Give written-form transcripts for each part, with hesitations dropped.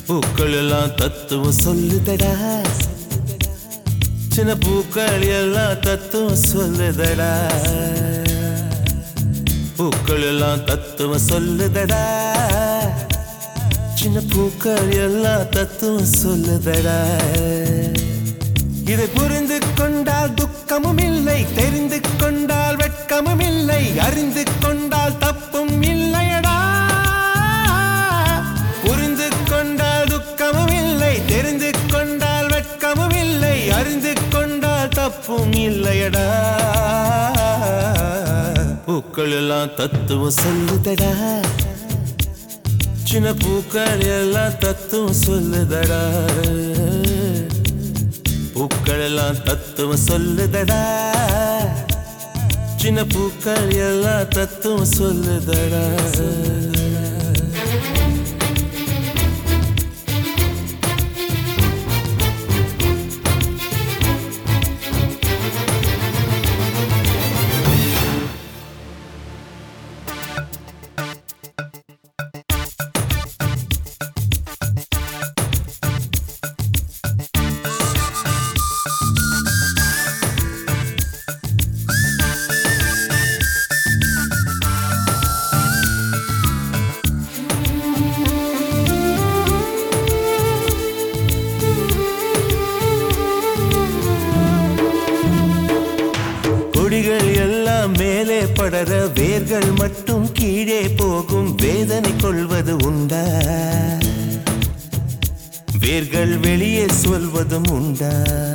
பூக்கள் எல்லாம் தத்துவம் சொல்லுதடா, சின்ன பூக்கள் எல்லாம் தத்துவம் சொல்லுதடா. பூக்கள் எல்லாம் தத்துவம் சொல்லுதடா, சின்ன பூக்கள் எல்லாம் தத்துவம் சொல்லுதடா. இதை புரிந்து கொண்டால் துக்கமும் இல்லை, தெரிந்து கொண்டால் வெட்கமும் இல்லை, அறிந்து கொண்டால் தப்பும் இல்லையடா. புரிந்து கொண்டால் துக்கமும் இல்லை, தெரிந்து கொண்டால் வெட்கமும் இல்லை, அறிந்து கொண்டால் தப்பும் இல்லையடா. பூக்கள் எல்லாம் தத்துவம் சொல்லுதடா, சின்ன பூக்கள் எல்லாம் தத்துவம் சொல்லுதடா. பூக்கள் எல்லாம் தத்துவம் சொல்லுதடா, சின்ன பூக்கள் எல்லாம் தத்துவம் சொல்லுதடா. கொடிகள் எல்லாம் மேலே படர, வேர்கள் மட்டும் கீழே போகும், வேதனை கொள்வது உண்டா? வேர்கள் வெளியே சொல்வதும் உண்டா?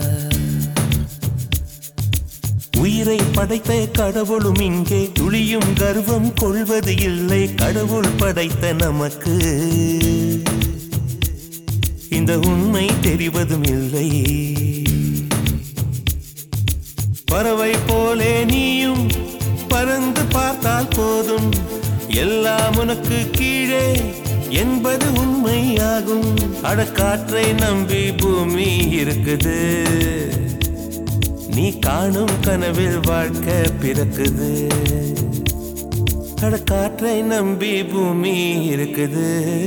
உயிரை படைத்த கடவுளும் இங்கே துளியும் கர்வம் கொள்வது இல்லை. கடவுள் படைத்த நமக்கு இந்த உண்மை தெரிவதும் இல்லை. பறவை போலே நீயும் பறந்து பார்த்தால் போதும், எல்லாம் உனக்கு கீழே என்பது உண்மையாகும். அடக்காற்றை நம்பி பூமி இருக்குது, நீ காணும் கனவில் வாழ்க்கை பிறக்குது. அடக்காற்றை நம்பி பூமி இருக்குது,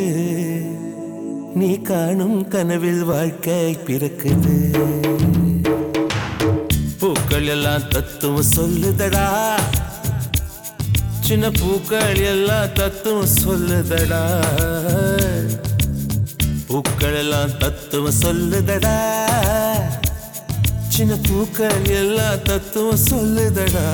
நீ காணும் கனவில் வாழ்க்கை பிறக்குது. பூக்கள் எல்லாம் தத்துவம் சொல்லுதடா, சின்ன பூக்கள் எல்லாம் தத்துவம் சொல்லுதடா. பூக்கள் எல்லாம் தத்துவம் சொல்லுதடா, சின்ன பூக்கள் எல்லாம் தத்துவம் சொல்லுதடா.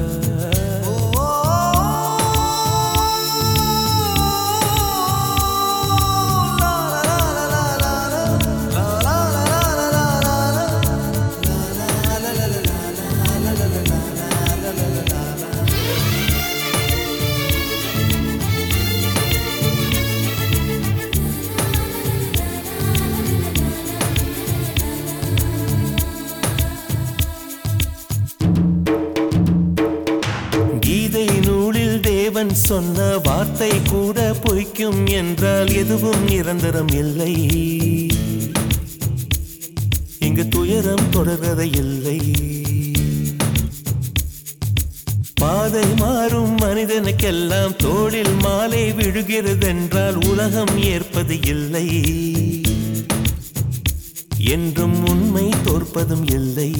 கீதை நூலில் தேவன் சொன்ன வார்த்தை கூட பொய்க்கும் என்றால் எதுவும் நிரந்தரம் இல்லை. இங்கு துயரம் தொடர்கதை இல்லை. பாதை மாறும் மனிதனுக்கெல்லாம் தோளில் மாலை விழுகிறதென்றால் உலகம் ஏற்பது இல்லை. என்றும் உண்மை தோற்பதும் இல்லை.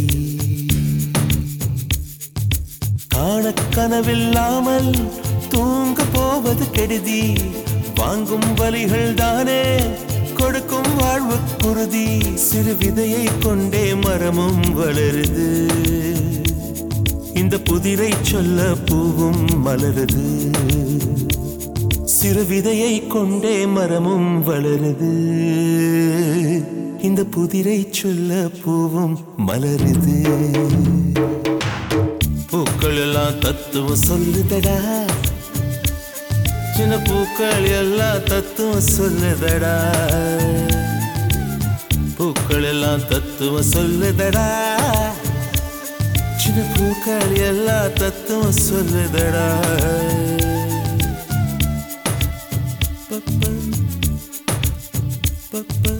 கனவில்லாமல் தூங்க போவது கெடுதி, வாங்கும் வலிகள் தானே கொடுக்கும் வாழ்வு குருதி. சிறு விதையை கொண்டே மரமும் வளருது, இந்த புதிரை சொல்ல பூவும் மலருது. சிறு விதையை கொண்டே மரமும் வளருது, இந்த புதிரை சொல்ல பூவும் மலருது. பூக்கள் எல்லாம் தத்துவம் சொல்லுதடா, சின்ன பூக்கள் எல்லாம் தத்துவம் சொல்லுதடா. பூக்கள் எல்லாம் தத்துவம் சொல்லுதடா, சின்ன பூக்கள் எல்லாம் தத்துவம் சொல்லுதடா. பப்ப பப்ப